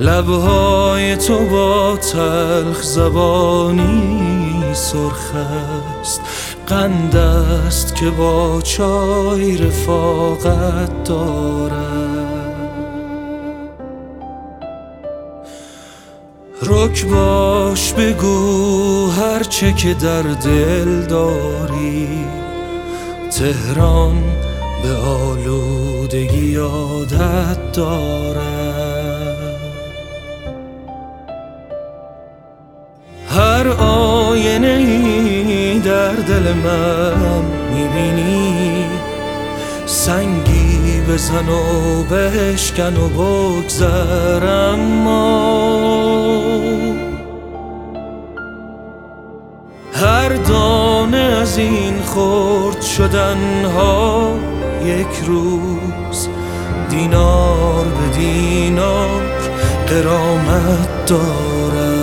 لبهای تو با تلخ زبانی سرخ است، قند است که با چای رفاقت دارد. رک باش بگو هرچه که در دل داری، تهران به آلودگی عادت دارد. هر آینه‌ای در دل من میبینی، سنگی بزن و بشکن و بگذر، اما هر دانه از این خرد شدنها یک روز دینار به دینار غرامت دارد.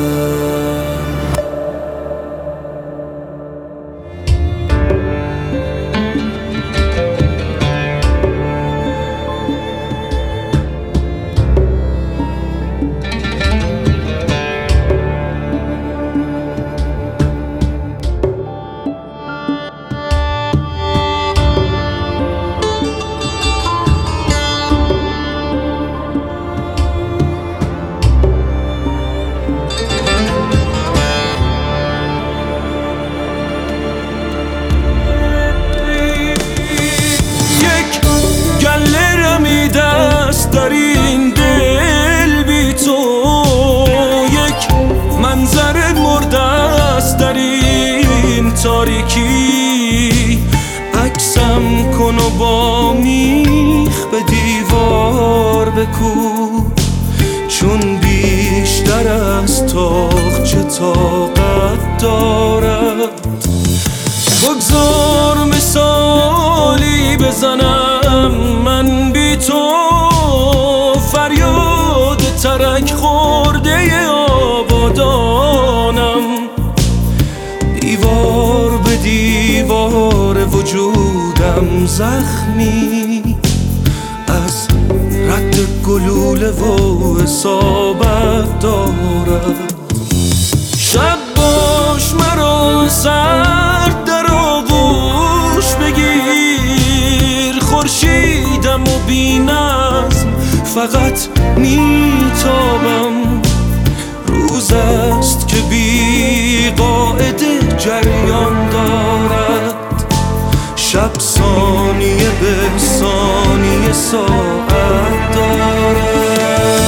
در این دل بی تو یک منظر مرده است، در این تاریکی عکسم کن و با میخ به دیوار بکوب، چون بیشتر از تاقچه طاقت دارد. بگذار مثالی بزنم من بی تو، فریاد ترک خورده آبادانم، دیوار به دیوار وجودم زخمی از رد گلوله و اصابت دارد. شب باش مرا سرد در آغوش بگیر، خورشیدم و بی نظم فقط میتابم. روز است که بی قاعده جریان دارد، شب ثانیه به ثانیه ساعت دارد.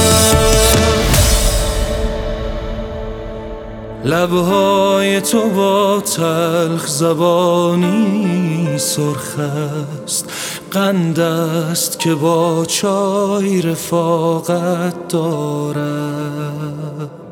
لبهای تو با تلخ زبانی سرخ است، قند است که با چای رفاقت دارد.